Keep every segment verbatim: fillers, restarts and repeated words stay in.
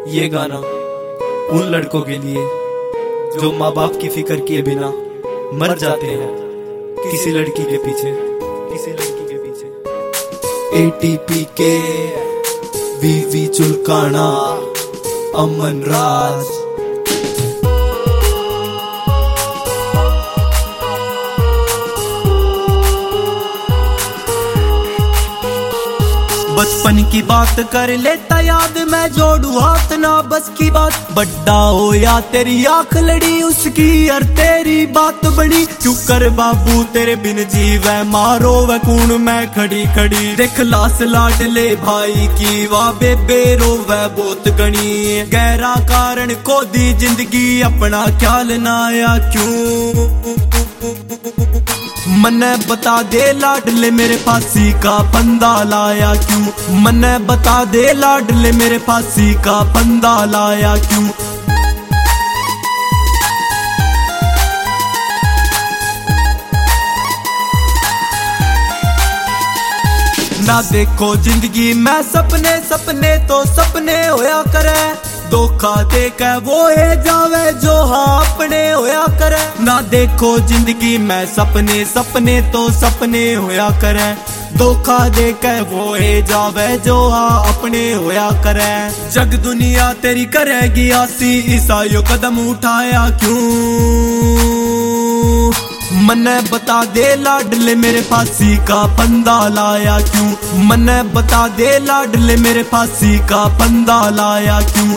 ये गाना उन लड़कों के लिए जो माँ बाप की फिक्र किए बिना मर जाते हैं किसी लड़की के पीछे किसी लड़की के पीछे। एटीपी के वीवी चुलकाना अमन राज। बचपन की बात कर लेता याद, मैं जोड़ू हाथ ना बस की बात। बड्डा हो या तेरी आंख लड़ी, उसकी और तेरी बात बड़ी। क्यों कर बाबू तेरे बिन जीवे, मारो व कून मैं खड़ी खड़ी। देख लास लाडले भाई की वाह बेबे रोवे बहुत गणी। गहरा कारण खो दी जिंदगी, अपना ख्याल ना आया क्यों। मने बता दे लाडले मेरे फांसी का फंदा लाया क्यों। मने बता दे लाडले मेरे फांसी का फंदा लाया क्यों। ना देखो जिंदगी में सपने, सपने तो सपने होया करे। धोखा दे के वो है जावे जो हाँ अपने होया करे। ना देखो जिंदगी में सपने, सपने तो सपने होया करे। धोखा दे के वो है जावे जो हाँ अपने होया करे। जग दुनिया तेरी करेगी आसी, ईसाइयों कदम उठाया क्यों। मने बता दे लाडले मेरे फांसी का फंदा लाया क्यों। मने बता दे लाडले मेरे फांसी का फंदा लाया क्यों।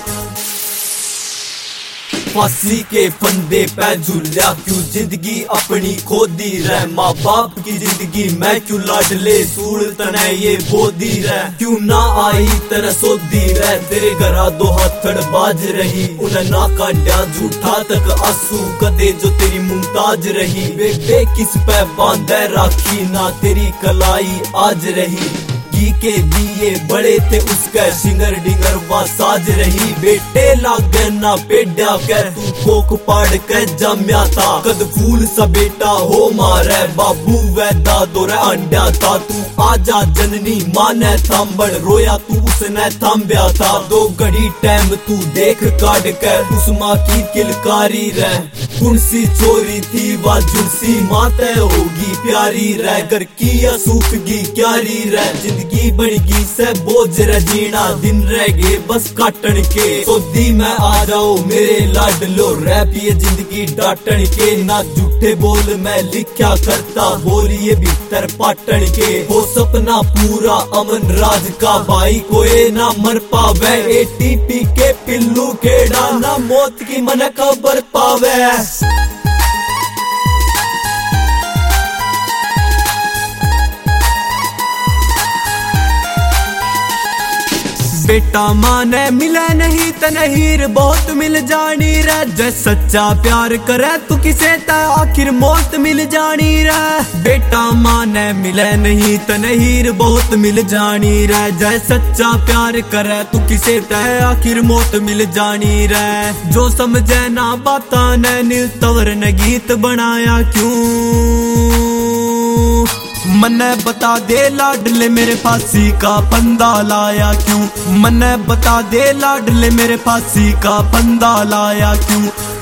फांसी के फंदे पे झूला क्यों, जिंदगी अपनी खोदी रह। माँ बाप की जिंदगी मैं क्यों लाडले सूल तने ये बोदी रह। क्यों ना आई तरह सोदी रह, तेरे घरा दो हाथड़ बाज रही। उन्हें ना काटा झूठा तक आंसू कदे जो तेरी मुमताज रही। बेबे किस पे बांधे राखी, ना तेरी कलाई आज रही। की के दिए बड़े थे उसके सिंगर डिंगर वा साज रही। बेटे लागे ना पेड़ा के तू कोक पाड़ के जम्या था। कद फूल सा बेटा हो मारे, बाबू वैदा दोरा अंडा था। तू आजा जननी माने थांबड़, रोया तू उसने थांब्या था। दो घड़ी टाइम तू देख काट के उस माँ की किलकारी रह। कुंसी चोरी थी वा जुलसी माते होगी प्यारी रह। घर की या सूखगी क्यारी रह, जिंदगी बड़गी से बोझ रजीना। दिन रह गए बस काटन के, सोदी में आ जाओ मेरे लाडलो। रैप ये जिंदगी डाटन के, ना झूठे बोल मैं लिखा करता। बोलिए भीतर पाटन के, हो सपना पूरा अमन राज का। भाई कोई ना मर पावे, एटीपी के पिल्लू खेड़ा ना मौत की मन खबर पावे। बेटा माने मिले नहीं तनहीर बहुत मिल जानी रह। जै सच्चा प्यार करे तू किसे ता आखिर मौत मिल जानी रह। बेटा माने मिले नहीं तनहीर बहुत मिल जानी रह। जै सच्चा प्यार करे तू किसे ता आखिर मौत मिल जानी रह। जो समझे ना बाता ने नील तवर ने गीत बनाया क्यों। मने बता दे लाडले मेरे फांसी का फंदा लाया क्यों। मने बता दे लाडले मेरे फांसी का फंदा लाया क्यों।